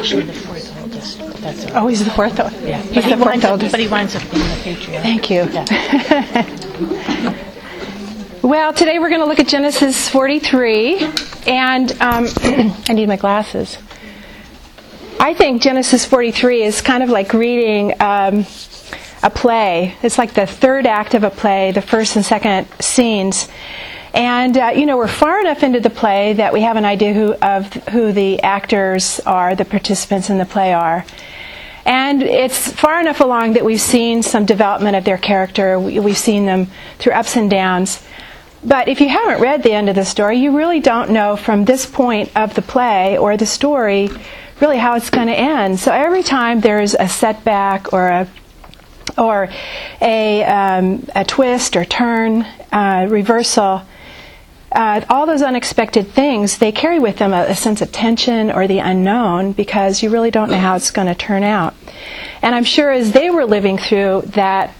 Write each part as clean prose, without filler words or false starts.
actually the fourth oldest. That's Oh, he's the fourth oldest. yeah. He's the fourth oldest. But he winds up being the patriarch. Thank you. Yeah. Well, today we're going to look at Genesis 43, and I need my glasses. I think Genesis 43 is kind of like reading a play. It's like the third act of a play, the first and second scenes. And, we're far enough into the play that we have an idea who the actors are, the participants in the play are. And it's far enough along that we've seen some development of their character. We've seen them through ups and downs. But if you haven't read the end of the story, you really don't know from this point of the play or the story really how it's going to end. So every time there's a setback or a twist or turn, reversal, all those unexpected things, they carry with them a sense of tension or the unknown because you really don't know how it's going to turn out. And I'm sure as they were living through that,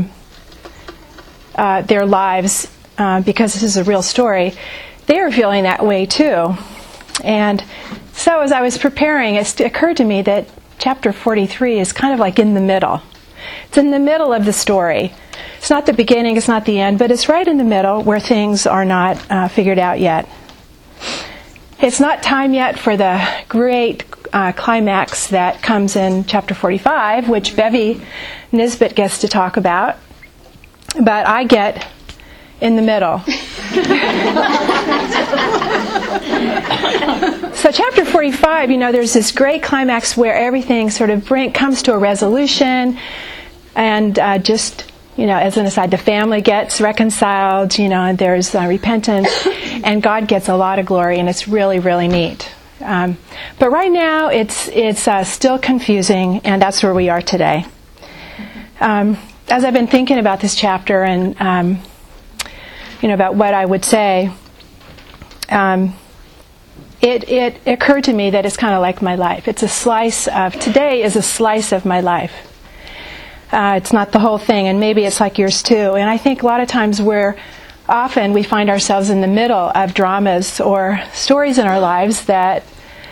their lives, because this is a real story, they were feeling that way too. And so as I was preparing, it occurred to me that chapter 43 is kind of like in the middle. It's in the middle of the story. It's not the beginning, it's not the end, but it's right in the middle where things are not figured out yet. It's not time yet for the great climax that comes in chapter 45, which Bevi Nisbet gets to talk about, but I get in the middle. So chapter 45, there's this great climax where everything sort of comes to a resolution, and as an aside, the family gets reconciled, and there's repentance, and God gets a lot of glory, and it's really, really neat. But right now, it's still confusing, and that's where we are today. As I've been thinking about this chapter and, about what I would say, it occurred to me that it's kind of like my life. Today is a slice of my life. It's not the whole thing, and maybe it's like yours too. And I think a lot of times we find ourselves in the middle of dramas or stories in our lives that,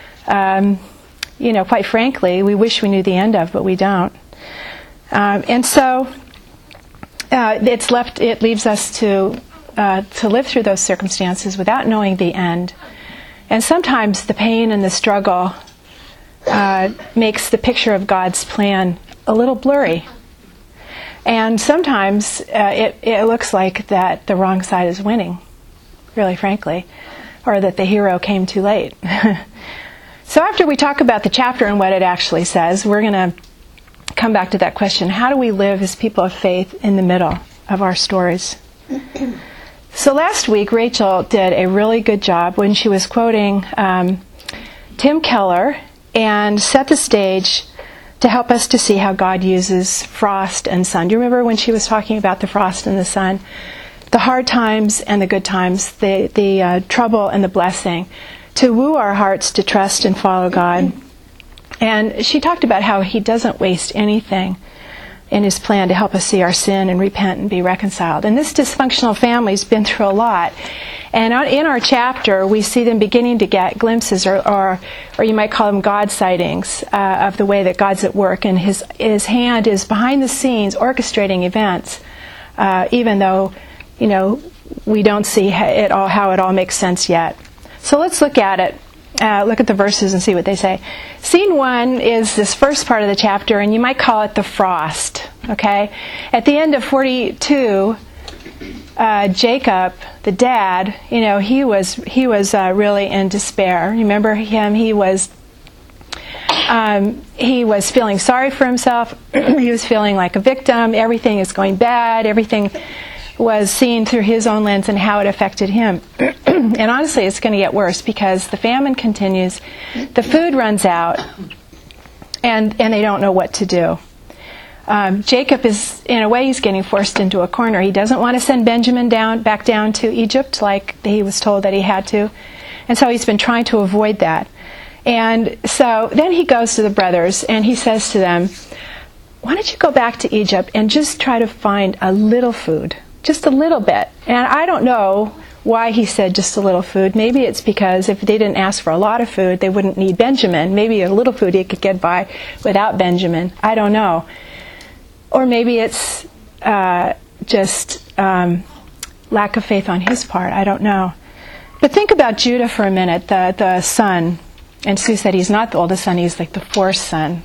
quite frankly, we wish we knew the end of, but we don't. And so it leaves us to live through those circumstances without knowing the end. And sometimes the pain and the struggle makes the picture of God's plan a little blurry. And sometimes it looks like that the wrong side is winning, really frankly, or that the hero came too late. So after we talk about the chapter and what it actually says, we're going to come back to that question. How do we live as people of faith in the middle of our stories? So last week, Rachel did a really good job when she was quoting Tim Keller and set the stage to help us to see how God uses frost and sun. Do you remember when she was talking about the frost and the sun? The hard times and the good times, the trouble and the blessing, to woo our hearts to trust and follow God. And she talked about how He doesn't waste anything in His plan to help us see our sin and repent and be reconciled. And this dysfunctional family's been through a lot. And in our chapter, we see them beginning to get glimpses, or you might call them God sightings, of the way that God's at work. And His hand is behind the scenes orchestrating events, even though, we don't see how it all makes sense yet. So let's look at it. Look at the verses and see what they say. Scene 1 is this first part of the chapter, and you might call it the frost. Okay? At the end of 42, Jacob, the dad, he was really in despair. Remember him? He was feeling sorry for himself. He was feeling like a victim. Everything is going bad. Everything was seen through his own lens and how it affected him. And honestly, it's going to get worse because the famine continues, the food runs out, and they don't know what to do. Jacob is, in a way, he's getting forced into a corner. He doesn't want to send Benjamin back down to Egypt like he was told that he had to. And so he's been trying to avoid that. And so then he goes to the brothers and he says to them, why don't you go back to Egypt and just try to find a little food, just a little bit. And I don't know why he said just a little food. Maybe it's because if they didn't ask for a lot of food, they wouldn't need Benjamin. Maybe a little food he could get by without Benjamin. I don't know. Or maybe it's just lack of faith on his part. I don't know. But think about Judah for a minute, the son. And Sue said he's not the oldest son, he's like the fourth son.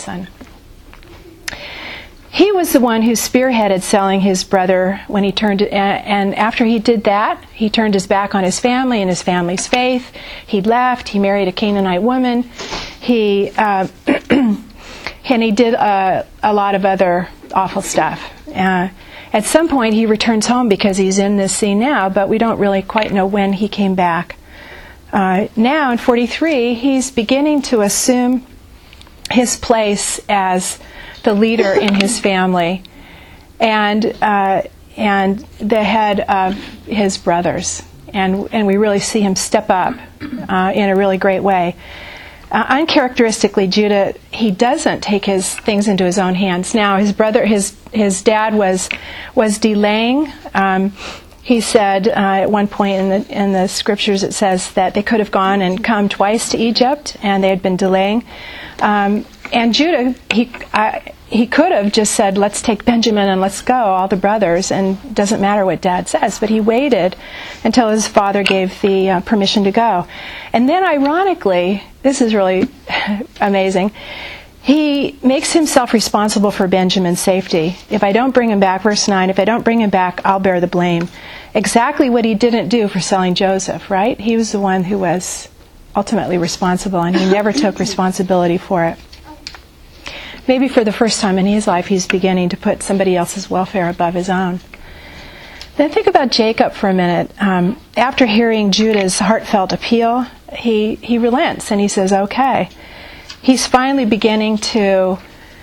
He was the one who spearheaded selling his brother when he turned, and after he did that, he turned his back on his family and his family's faith. He left. He married a Canaanite woman. And he did a lot of other awful stuff. At some point, he returns home because he's in this scene now, but we don't really quite know when he came back. Now, in 43, he's beginning to assume his place as the leader in his family and the head of his brothers. And we really see him step up in a really great way. Uncharacteristically, Judah, he doesn't take his things into his own hands. Now, his dad was delaying. He said at one point in the scriptures, it says that they could have gone and come twice to Egypt, and they had been delaying. And Judah, he could have just said, let's take Benjamin and let's go, all the brothers, and it doesn't matter what Dad says. But he waited until his father gave the permission to go. And then ironically, this is really amazing, he makes himself responsible for Benjamin's safety. If I don't bring him back, verse 9, if I don't bring him back, I'll bear the blame. Exactly what he didn't do for selling Joseph, right? He was the one who was ultimately responsible, and he never took responsibility for it. Maybe for the first time in his life, he's beginning to put somebody else's welfare above his own. Then think about Jacob for a minute. After hearing Judah's heartfelt appeal, he relents and he says, okay. He's finally beginning to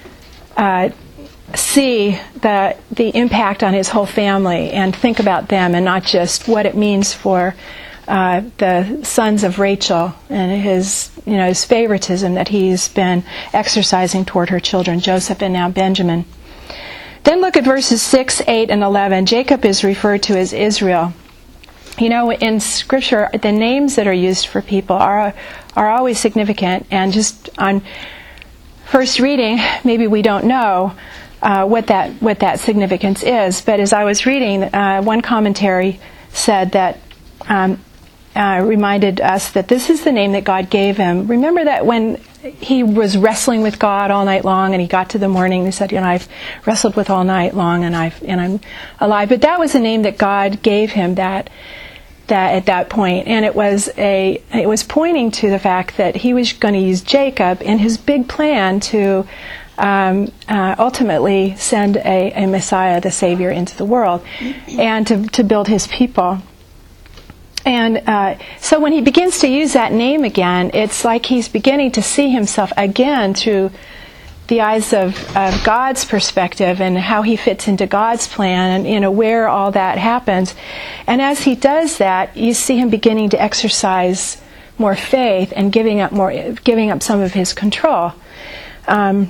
see the impact on his whole family and think about them and not just what it means for the sons of Rachel and his favoritism that he's been exercising toward her children, Joseph and now Benjamin. Then look at verses 6, 8, and 11. Jacob is referred to as Israel. In Scripture, the names that are used for people are always significant, and just on first reading, maybe we don't know what that significance is. But as I was reading, one commentary said that reminded us that this is the name that God gave him. Remember that when he was wrestling with God all night long, and he got to the morning, he said, I've wrestled with all night long, and I'm alive. But that was a name that God gave him that at that point, and it was pointing to the fact that he was going to use Jacob in his big plan to ultimately send a Messiah, the Savior, into the world, and to build his people. And so when he begins to use that name again, it's like he's beginning to see himself again through the eyes of God's perspective and how he fits into God's plan and where all that happens. And as he does that, you see him beginning to exercise more faith and giving up some of his control. I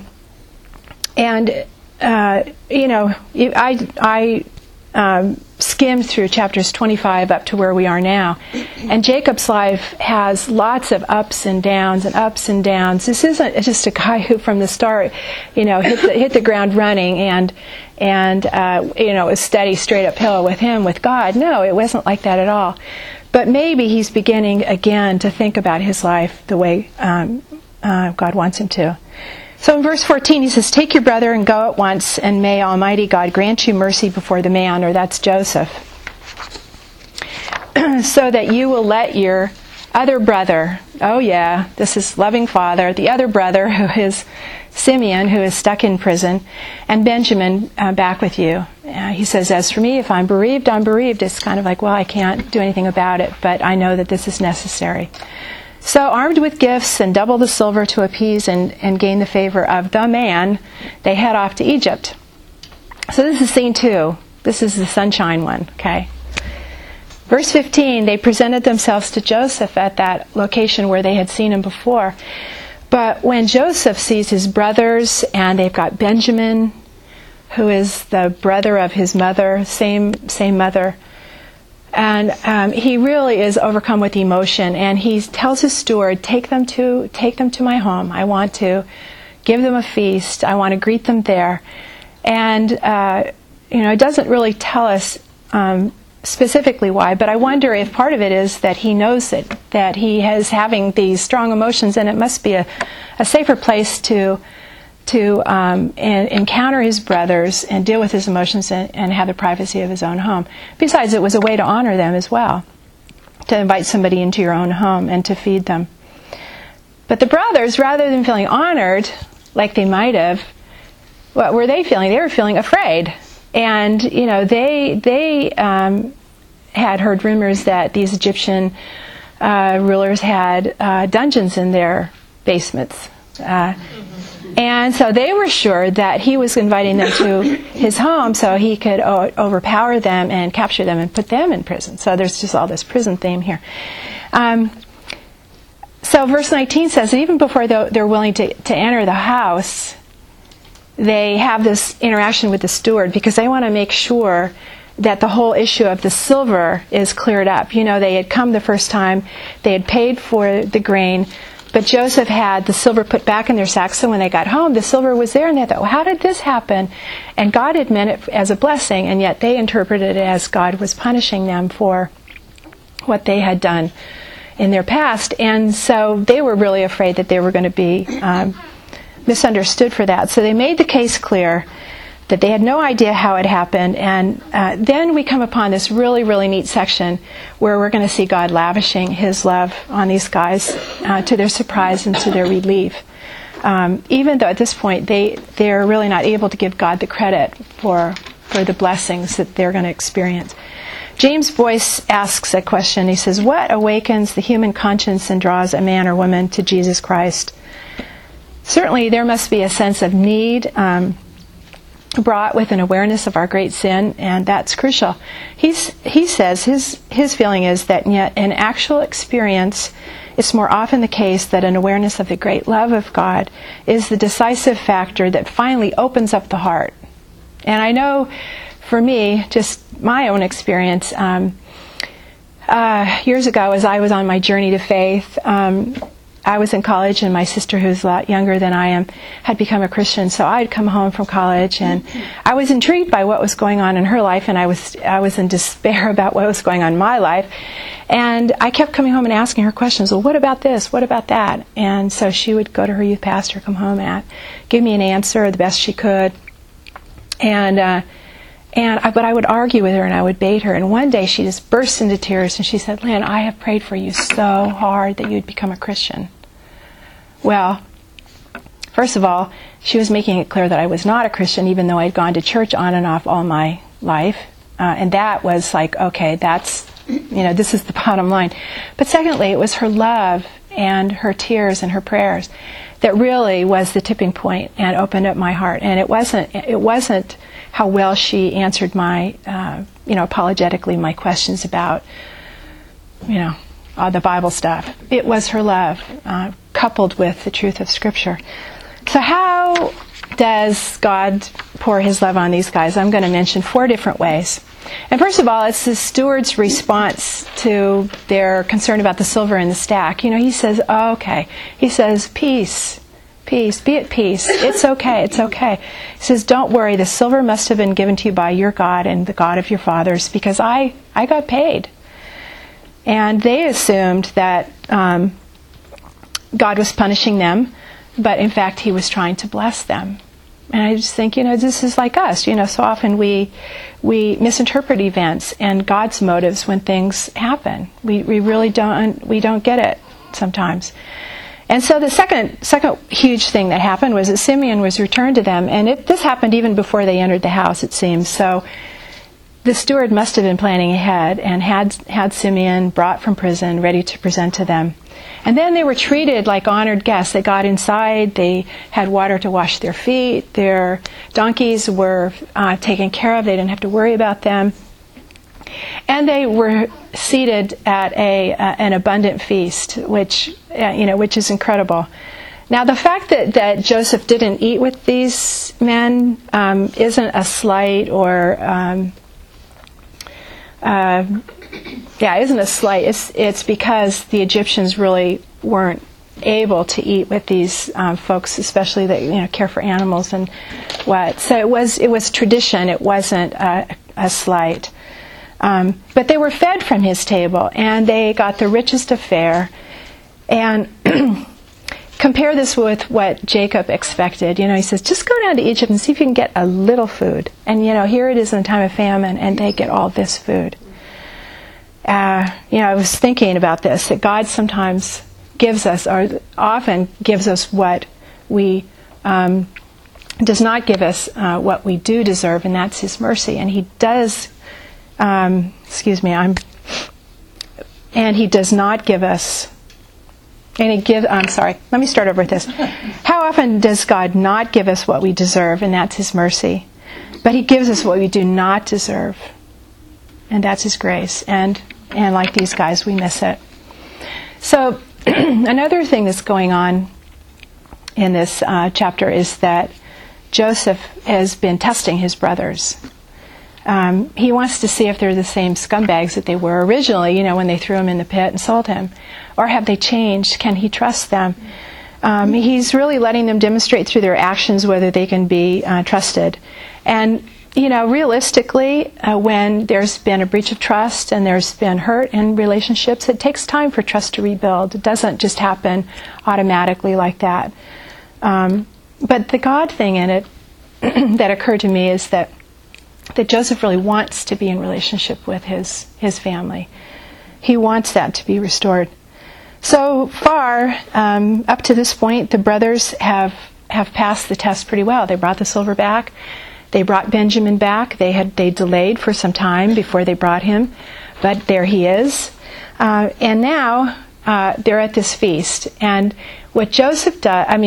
skimmed through chapters 25 up to where we are now, and Jacob's life has lots of ups and downs and ups and downs. This isn't just a guy who from the start hit the ground running and it was steady straight uphill with him with God. No, it wasn't like that at all. But maybe he's beginning again to think about his life the way God wants him to. So in verse 14 he says, take your brother and go at once, and may Almighty God grant you mercy before the man, or that's Joseph, so that you will let your other brother, oh yeah, this is loving father, the other brother who is Simeon, who is stuck in prison, and Benjamin back with you. He says, as for me, if I'm bereaved, I'm bereaved. It's kind of like, well, I can't do anything about it, but I know that this is necessary. So armed with gifts and double the silver to appease and gain the favor of the man, they head off to Egypt. So this is scene 2. This is the sunshine one, okay? Verse 15, they presented themselves to Joseph at that location where they had seen him before. But when Joseph sees his brothers, and they've got Benjamin, who is the brother of his mother, same mother, And he really is overcome with emotion, and he tells his steward, take them to my home. I want to give them a feast. I want to greet them there. And it doesn't really tell us specifically why, but I wonder if part of it is that he knows that he is having these strong emotions, and it must be a safer place to encounter his brothers and deal with his emotions and have the privacy of his own home. Besides, it was a way to honor them as well, to invite somebody into your own home and to feed them. But the brothers, rather than feeling honored, like they might have, what were they feeling? They were feeling afraid. And, they had heard rumors that these Egyptian rulers had dungeons in their basements. And so they were sure that he was inviting them to his home so he could overpower them and capture them and put them in prison. So there's just all this prison theme here. So verse 19 says that even before they're willing to enter the house, they have this interaction with the steward because they want to make sure that the whole issue of the silver is cleared up. They had come the first time, they had paid for the grain, but Joseph had the silver put back in their sacks, so when they got home, the silver was there, and they thought, well, how did this happen? And God had meant it as a blessing, and yet they interpreted it as God was punishing them for what they had done in their past. And so they were really afraid that they were going to be misunderstood for that. So they made the case clear that they had no idea how it happened. And then we come upon this really, really neat section where we're going to see God lavishing his love on these guys to their surprise and to their relief. Even though at this point they're really not able to give God the credit for the blessings that they're going to experience. James Boyce asks a question. He says, what awakens the human conscience and draws a man or woman to Jesus Christ? Certainly there must be a sense of need brought with an awareness of our great sin, and that's crucial. He says his feeling is that yet in actual experience, it's more often the case that an awareness of the great love of God is the decisive factor that finally opens up the heart. And I know for me, just my own experience, years ago as I was on my journey to faith, I was in college, and my sister, who's a lot younger than I am, had become a Christian. So I'd come home from college, and I was intrigued by what was going on in her life, and I was in despair about what was going on in my life. And I kept coming home and asking her questions. Well, what about this? What about that? And so she would go to her youth pastor, come home and give me an answer the best she could. But I would argue with her, and I would bait her. And one day she just burst into tears, and she said, Lynn, I have prayed for you so hard that you'd become a Christian. Well, first of all, she was making it clear that I was not a Christian, even though I'd gone to church on and off all my life. And that was like, okay, that's, this is the bottom line. But secondly, it was her love and her tears and her prayers that really was the tipping point and opened up my heart. And it wasn't how well she answered my, apologetically my questions about, all the Bible stuff. It was her love, coupled with the truth of Scripture. So how does God pour his love on these guys? I'm going to mention 4 different ways. And first of all, it's the steward's response to their concern about the silver in the stack. He says, oh, okay. He says, peace, be at peace. It's okay, it's okay. He says, don't worry, the silver must have been given to you by your God and the God of your fathers, because I got paid. And they assumed that God was punishing them, but in fact he was trying to bless them. And I just think, this is like us. So often we misinterpret events and God's motives when things happen. We really don't get it sometimes. And so the second huge thing that happened was that Simeon was returned to them, and this happened even before they entered the house, it seems. So the steward must have been planning ahead and had Simeon brought from prison, ready to present to them. And then they were treated like honored guests. They got inside, they had water to wash their feet, their donkeys were taken care of, they didn't have to worry about them. And they were seated at an abundant feast, which is incredible. Now, the fact that Joseph didn't eat with these men isn't a slight or isn't a slight. It's because the Egyptians really weren't able to eat with these folks, especially that care for animals and what. So it was tradition. It wasn't a slight. But they were fed from his table, and they got the richest of fare. And compare this with what Jacob expected. He says, just go down to Egypt and see if you can get a little food. And, here it is in a time of famine, and they get all this food. I was thinking about this, that God sometimes gives us, or often gives us what we, does not give us what we do deserve, and that's His mercy. And He does, and He does not give us, let me start over with this. How often does God not give us what we deserve, and that's His mercy? But He gives us what we do not deserve, and that's His grace. And like these guys, we miss it. So another thing that's going on in this chapter is that Joseph has been testing his brothers. He wants to see if they're the same scumbags that they were originally, when they threw him in the pit and sold him. Or have they changed? Can he trust them? He's really letting them demonstrate through their actions whether they can be trusted. And, realistically, when there's been a breach of trust and there's been hurt in relationships, it takes time for trust to rebuild. It doesn't just happen automatically like that. But the God thing in it that occurred to me is that Joseph really wants to be in relationship with his family. He wants that to be restored. So far, up to this point, the brothers have passed the test pretty well. They brought the silver back. They brought Benjamin back. They delayed for some time before they brought him, but there he is. And now they're at this feast. And what Joseph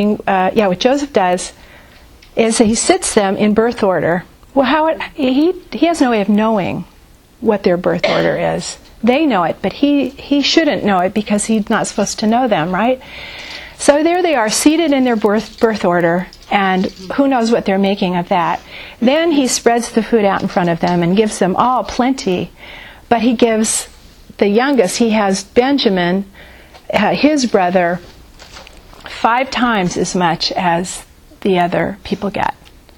does is that he sits them in birth order. Well, he has no way of knowing what their birth order is. They know it, but he shouldn't know it because he's not supposed to know them, right? So there they are, seated in their birth order, and who knows what they're making of that. Then he spreads the food out in front of them and gives them all plenty, but he gives the youngest, he has Benjamin, his brother, 5 times as much as the other people get.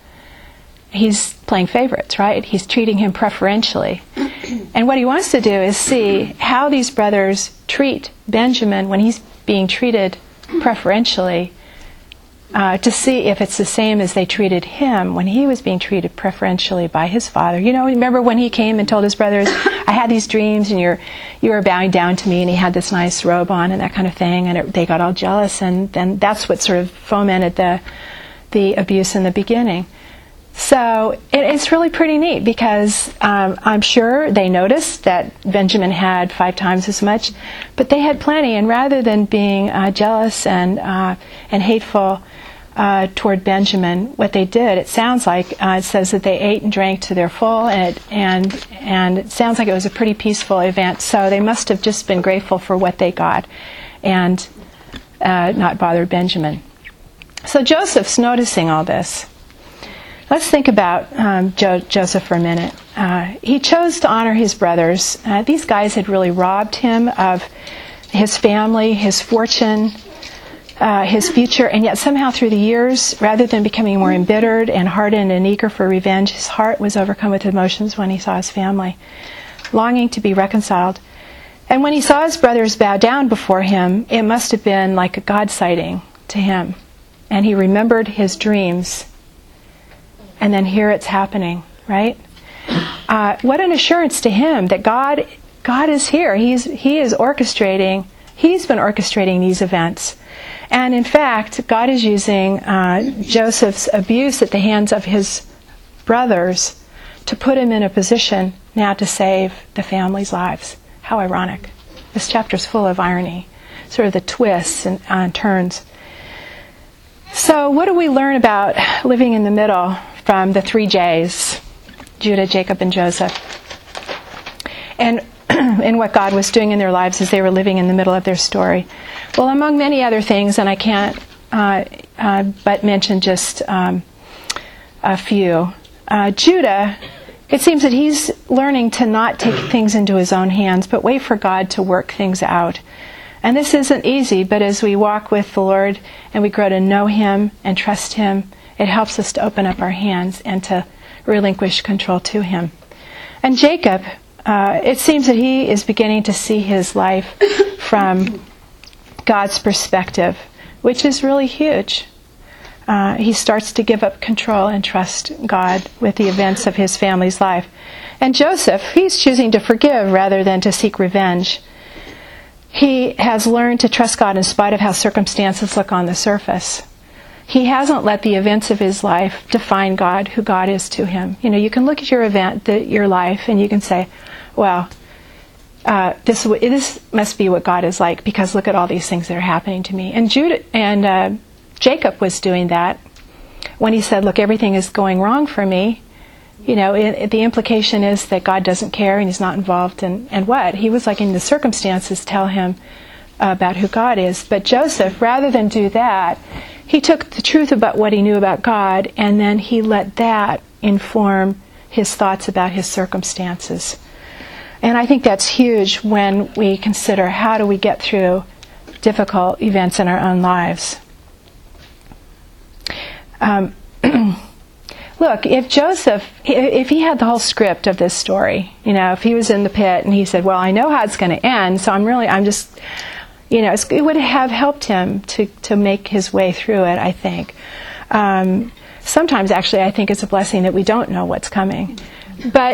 He's playing favorites, right? He's treating him preferentially. And what he wants to do is see how these brothers treat Benjamin when he's being treated preferentially, to see if it's the same as they treated him when he was being treated preferentially by his father. Remember when he came and told his brothers, I had these dreams and you were bowing down to me, and he had this nice robe on and that kind of thing, and they got all jealous, and then that's what sort of fomented the abuse in the beginning. So it's really pretty neat because I'm sure they noticed that Benjamin had 5 times as much, but they had plenty. And rather than being jealous and hateful toward Benjamin, what they did, it sounds like it says that they ate and drank to their full, and it sounds like it was a pretty peaceful event. So they must have just been grateful for what they got and not bothered Benjamin. So Joseph's noticing all this. Let's think about Joseph for a minute. He chose to honor his brothers. These guys had really robbed him of his family, his fortune, his future, and yet somehow through the years, rather than becoming more embittered and hardened and eager for revenge, his heart was overcome with emotions when he saw his family, longing to be reconciled. And when he saw his brothers bow down before him, it must have been like a God sighting to him. And he remembered his dreams. And then here it's happening, right? What an assurance to him that God is here. He is orchestrating. He's been orchestrating these events. And in fact, God is using Joseph's abuse at the hands of his brothers to put him in a position now to save the family's lives. How ironic. This chapter is full of irony, sort of the twists and turns. So what do we learn about living in the middle from the 3 J's, Judah, Jacob, and Joseph, and what God was doing in their lives as they were living in the middle of their story? Well, among many other things, and I can't but mention just a few. Judah, it seems that he's learning to not take things into his own hands, but wait for God to work things out. And this isn't easy, but as we walk with the Lord and we grow to know him and trust him, it helps us to open up our hands and to relinquish control to him. And Jacob, it seems that he is beginning to see his life from God's perspective, which is really huge. He starts to give up control and trust God with the events of his family's life. And Joseph, he's choosing to forgive rather than to seek revenge. He has learned to trust God in spite of how circumstances look on the surface. He hasn't let the events of his life define God, who God is to him. You know, you can look at your event, your life, and you can say, well, this must be what God is like, because look at all these things that are happening to me. And Jacob was doing that when he said, look, everything is going wrong for me. You know, the implication is that God doesn't care and he's not involved in what? He was letting the circumstances tell him about who God is. But Joseph, rather than do that, he took the truth about what he knew about God, and then he let that inform his thoughts about his circumstances. And I think that's huge when we consider how do we get through difficult events in our own lives. Look, if Joseph, if he had the whole script of this story, you know, if he was in the pit and he said, well, I know how it's going to end, so I'm just, you know, it would have helped him to make his way through it, I think. Sometimes, actually, I think it's a blessing that we don't know what's coming. But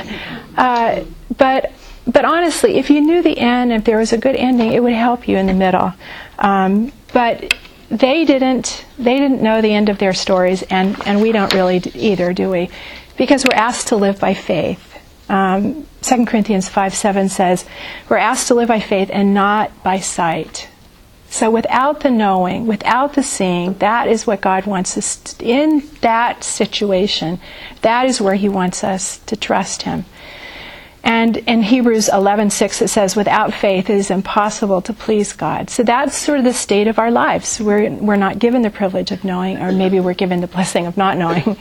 honestly, if you knew the end, if there was a good ending, it would help you in the middle. But they didn't know the end of their stories, and we don't really either, do we? Because we're asked to live by faith. 2 Corinthians 5:7 says, we're asked to live by faith and not by sight. So without the knowing, without the seeing, that is what God wants us to, in that situation. That is where he wants us to trust him. And in Hebrews 11:6 it says, without faith it is impossible to please God. So that's sort of the state of our lives. We're not given the privilege of knowing, or maybe we're given the blessing of not knowing.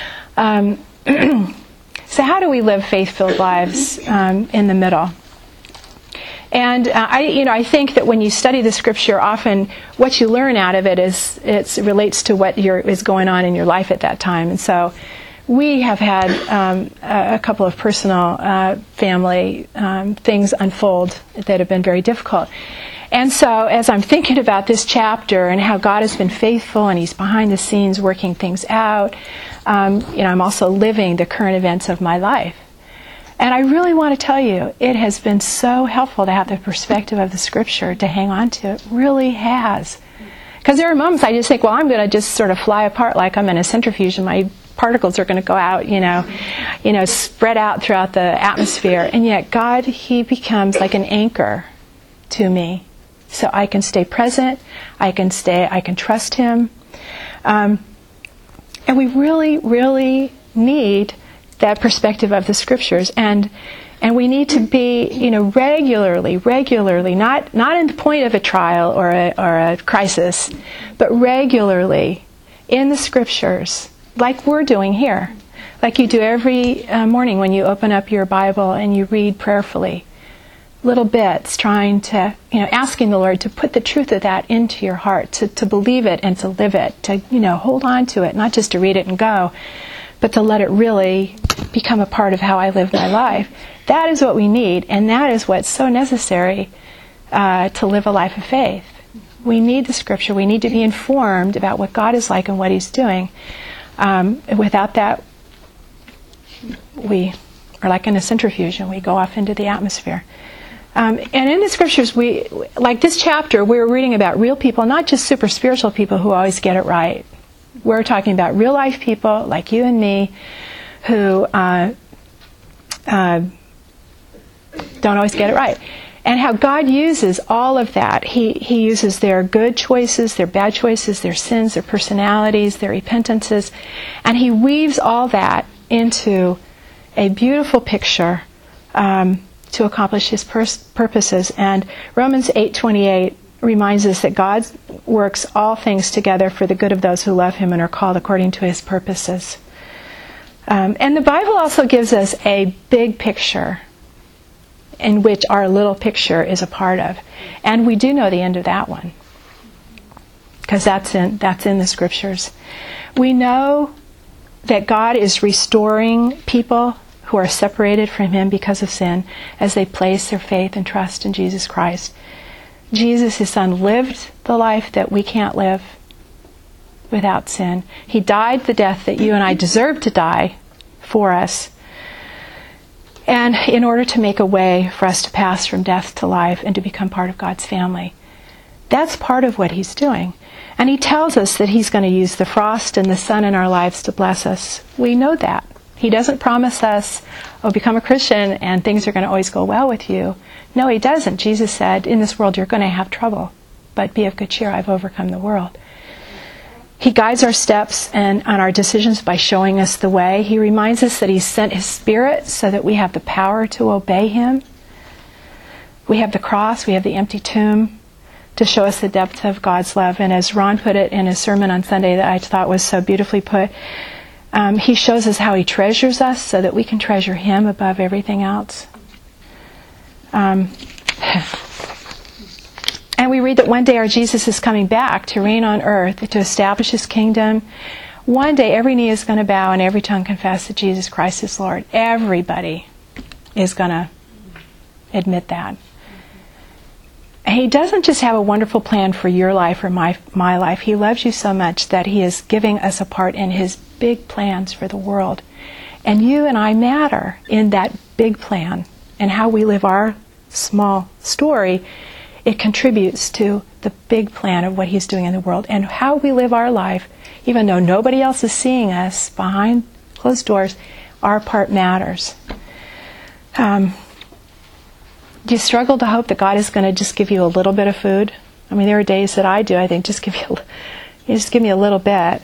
So how do we live faith-filled lives in the middle? And I think that when you study the Scripture, often what you learn out of it it relates to what is going on in your life at that time. And so we have had a couple of personal family things unfold that have been very difficult. And so as I'm thinking about this chapter and how God has been faithful and he's behind the scenes working things out, I'm also living the current events of my life. And I really want to tell you, it has been so helpful to have the perspective of the Scripture to hang on to. It really has. Because there are moments I just think, well, I'm going to just sort of fly apart like I'm in a centrifuge and my particles are going to go out, spread out throughout the atmosphere. And yet God, he becomes like an anchor to me. So I can stay present, I can trust him. And we really, really need that perspective of the Scriptures. And we need to be, regularly, not in the point of a trial or a crisis, but regularly in the Scriptures, like we're doing here, like you do every morning when you open up your Bible and you read prayerfully, little bits, trying to, asking the Lord to put the truth of that into your heart, to believe it and to live it, to, hold on to it, not just to read it and go, but to let it really become a part of how I live my life. That is what we need, and that is what's so necessary to live a life of faith. We need the Scripture. We need to be informed about what God is like and what he's doing. Without that, we are like in a centrifuge and we go off into the atmosphere. And in the Scriptures, like this chapter, we're reading about real people, not just super spiritual people who always get it right. We're talking about real life people like you and me who don't always get it right. And how God uses all of that. He uses their good choices, their bad choices, their sins, their personalities, their repentances, and he weaves all that into a beautiful picture to accomplish his purposes. And Romans 8:28 reminds us that God works all things together for the good of those who love him and are called according to his purposes. And the Bible also gives us a big picture in which our little picture is a part of. And we do know the end of that one, because that's in the Scriptures. We know that God is restoring people who are separated from Him because of sin as they place their faith and trust in Jesus Christ. Jesus, His Son, lived the life that we can't live without sin. He died the death that you and I deserve to die for us, and in order to make a way for us to pass from death to life and to become part of God's family. That's part of what He's doing. And He tells us that He's going to use the frost and the sun in our lives to bless us. We know that. He doesn't promise us, oh, become a Christian and things are going to always go well with you. No, He doesn't. Jesus said, in this world you're going to have trouble, but be of good cheer, I've overcome the world. He guides our steps and on our decisions by showing us the way. He reminds us that He sent His Spirit so that we have the power to obey Him. We have the cross, we have the empty tomb to show us the depth of God's love. And as Ron put it in his sermon on Sunday that I thought was so beautifully put, he shows us how He treasures us so that we can treasure Him above everything else. And we read that one day our Jesus is coming back to reign on earth, to establish His kingdom. One day every knee is going to bow and every tongue confess that Jesus Christ is Lord. Everybody is going to admit that. And He doesn't just have a wonderful plan for your life or my life. He loves you so much that He is giving us a part in His big plans for the world. And you and I matter in that big plan. And how we live our small story, it contributes to the big plan of what He's doing in the world. And how we live our life, even though nobody else is seeing us behind closed doors, our part matters. Do you struggle to hope that God is going to just give you a little bit of food? I mean, there are days that I do. I think, just give me a little bit.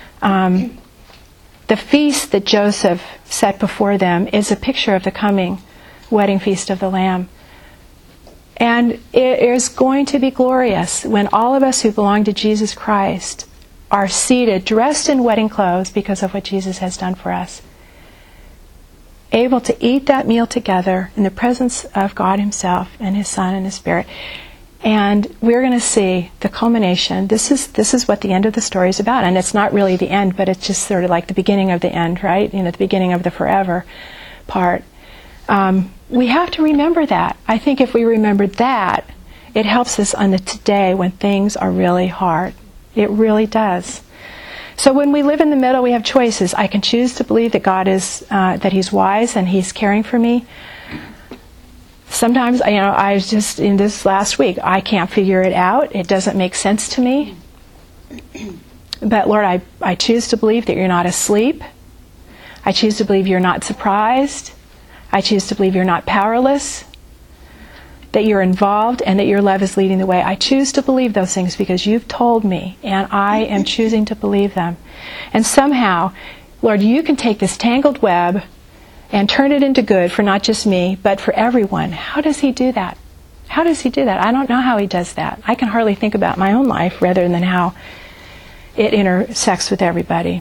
The feast that Joseph set before them is a picture of the coming wedding feast of the Lamb. And it is going to be glorious when all of us who belong to Jesus Christ are seated, dressed in wedding clothes because of what Jesus has done for us, able to eat that meal together in the presence of God Himself and His Son and His Spirit. And we're going to see the culmination. This is what the end of the story is about. And it's not really the end, but it's just sort of like the beginning of the end, right? You know, the beginning of the forever part. We have to remember that. I think if we remembered that, it helps us on the today when things are really hard. It really does. So when we live in the middle, we have choices. I can choose to believe that God is, that He's wise and He's caring for me. Sometimes, I was just in this last week, I can't figure it out. It doesn't make sense to me. But Lord, I choose to believe that You're not asleep. I choose to believe You're not surprised. I choose to believe You're not powerless, that You're involved, and that Your love is leading the way. I choose to believe those things because You've told me, and I am choosing to believe them. And somehow, Lord, You can take this tangled web and turn it into good for not just me, but for everyone. How does He do that? How does He do that? I don't know how He does that. I can hardly think about my own life rather than how it intersects with everybody.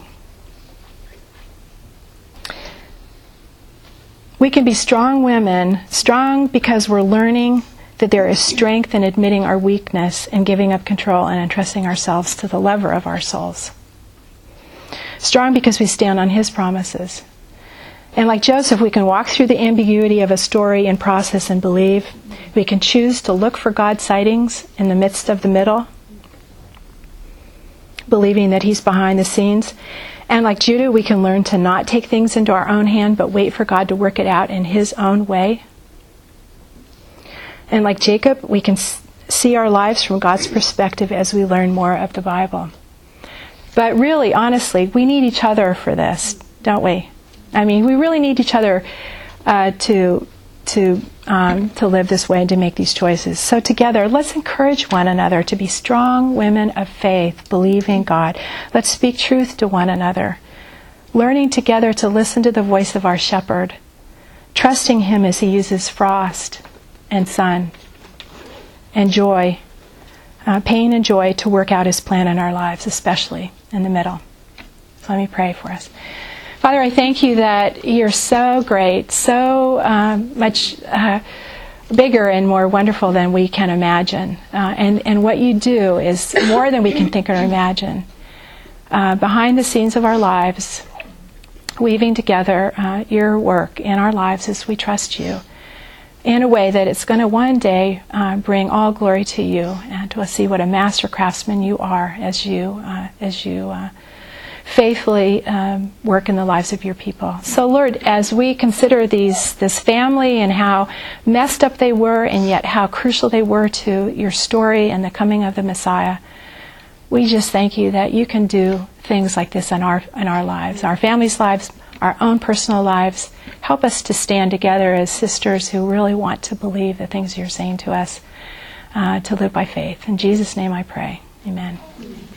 We can be strong women, strong because we're learning that there is strength in admitting our weakness and giving up control and entrusting ourselves to the lover of our souls. Strong because we stand on His promises. And like Joseph, we can walk through the ambiguity of a story and process and believe. We can choose to look for God's sightings in the midst of the middle, believing that He's behind the scenes. And like Judah, we can learn to not take things into our own hand, but wait for God to work it out in His own way. And like Jacob, we can see our lives from God's perspective as we learn more of the Bible. But really, honestly, we need each other for this, don't we? I mean, we really need each other to live this way and to make these choices. So together, let's encourage one another to be strong women of faith, believing God. Let's speak truth to one another, learning together to listen to the voice of our shepherd, trusting Him as He uses frost and sun and joy, pain and joy to work out His plan in our lives, especially in the middle. So let me pray for us. Father, I thank you that you're so great, so much bigger and more wonderful than we can imagine. And what you do is more than we can think or imagine. Behind the scenes of our lives, weaving together your work in our lives as we trust you in a way that it's going to one day bring all glory to you, and we'll see what a master craftsman you are as you faithfully work in the lives of your people. So Lord, as we consider this family and how messed up they were and yet how crucial they were to your story and the coming of the Messiah, we just thank you that you can do things like this in our lives, our families' lives, our own personal lives. Help us to stand together as sisters who really want to believe the things you're saying to us, to live by faith. In Jesus' name I pray. Amen.